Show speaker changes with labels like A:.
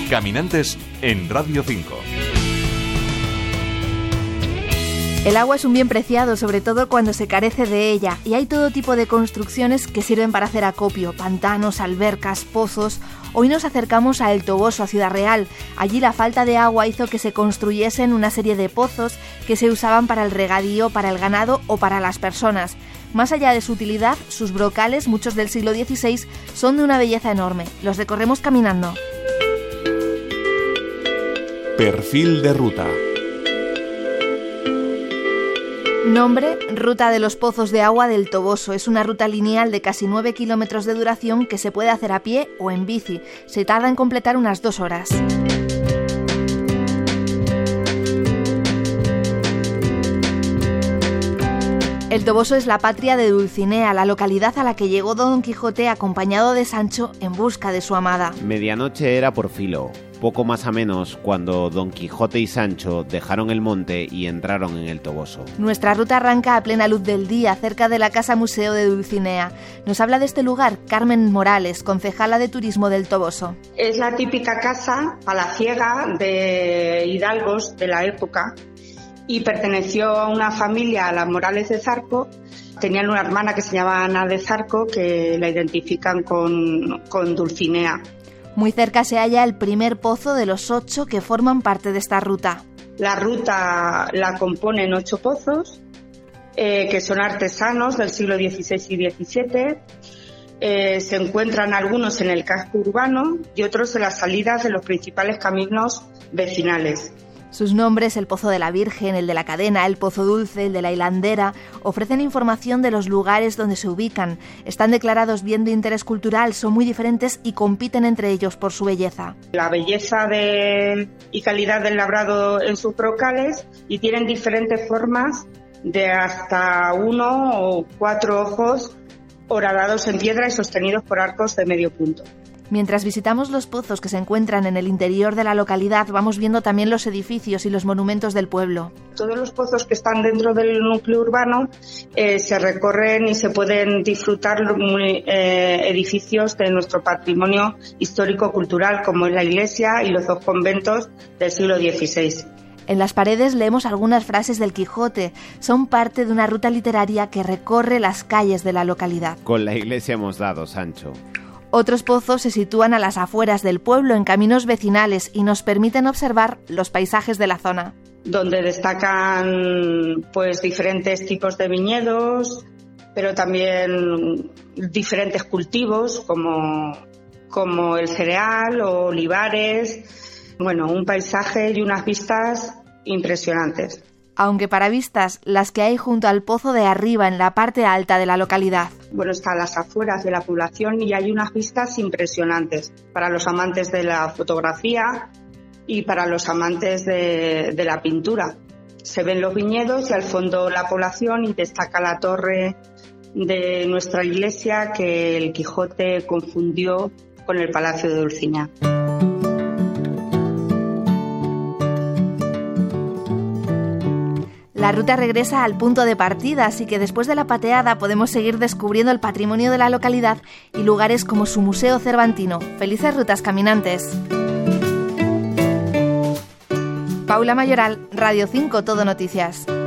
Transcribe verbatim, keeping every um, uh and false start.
A: Caminantes en Radio cinco.
B: El agua es un bien preciado, sobre todo cuando se carece de ella, y hay todo tipo de construcciones que sirven para hacer acopio: pantanos, albercas, pozos. Hoy nos acercamos a El Toboso, a Ciudad Real. Allí la falta de agua hizo que se construyesen una serie de pozos que se usaban para el regadío, para el ganado o para las personas. Más allá de su utilidad, sus brocales, muchos del siglo dieciséis, son de una belleza enorme. Los recorremos caminando.
A: Perfil de ruta.
B: Nombre: Ruta de los Pozos de Agua del Toboso. Es una ruta lineal de casi nueve kilómetros de duración que se puede hacer a pie o en bici. Se tarda en completar unas dos horas. El Toboso es la patria de Dulcinea, la localidad a la que llegó Don Quijote acompañado de Sancho en busca de su amada.
C: Medianoche era por filo, poco más a menos, cuando Don Quijote y Sancho dejaron el monte y entraron en el Toboso.
B: Nuestra ruta arranca a plena luz del día, cerca de la Casa Museo de Dulcinea. Nos habla de este lugar Carmen Morales, concejala de turismo del Toboso.
D: Es la típica casa palaciega de hidalgos de la época y perteneció a una familia, a las Morales de Zarco. Tenían una hermana que se llamaba Ana de Zarco, que la identifican con, con Dulcinea.
B: Muy cerca se halla el primer pozo de los ocho que forman parte de esta ruta.
D: La ruta la componen ocho pozos, eh, que son artesanos del siglo dieciséis y diecisiete. Eh, se encuentran algunos en el casco urbano y otros en las salidas de los principales caminos vecinales.
B: Sus nombres, el Pozo de la Virgen, el de la Cadena, el Pozo Dulce, el de la Hilandera, ofrecen información de los lugares donde se ubican. Están declarados bien de interés cultural, son muy diferentes y compiten entre ellos por su belleza.
D: La belleza de, y calidad del labrado en sus brocales, y tienen diferentes formas de hasta uno o cuatro ojos horadados en piedra y sostenidos por arcos de medio punto.
B: Mientras visitamos los pozos que se encuentran en el interior de la localidad, vamos viendo también los edificios y los monumentos del pueblo.
D: Todos los pozos que están dentro del núcleo urbano eh, se recorren y se pueden disfrutar eh, edificios de nuestro patrimonio histórico-cultural, como es la iglesia y los dos conventos del siglo dieciséis.
B: En las paredes leemos algunas frases del Quijote. Son parte de una ruta literaria que recorre las calles de la localidad.
C: Con la iglesia hemos dado, Sancho.
B: Otros pozos se sitúan a las afueras del pueblo, en caminos vecinales, y nos permiten observar los paisajes de la zona.
D: Donde destacan pues diferentes tipos de viñedos, pero también diferentes cultivos como, como el cereal o olivares. Bueno, un paisaje y unas vistas impresionantes.
B: Aunque para vistas las que hay junto al pozo de arriba, en la parte alta de la localidad.
D: Bueno, está a las afueras de la población y hay unas vistas impresionantes para los amantes de la fotografía y para los amantes de, de la pintura. Se ven los viñedos y al fondo la población, y destaca la torre de nuestra iglesia que el Quijote confundió con el Palacio de Dulcinea.
B: La ruta regresa al punto de partida, así que después de la pateada podemos seguir descubriendo el patrimonio de la localidad y lugares como su Museo Cervantino. ¡Felices rutas, caminantes! Paula Mayoral, Radio cinco Todo Noticias.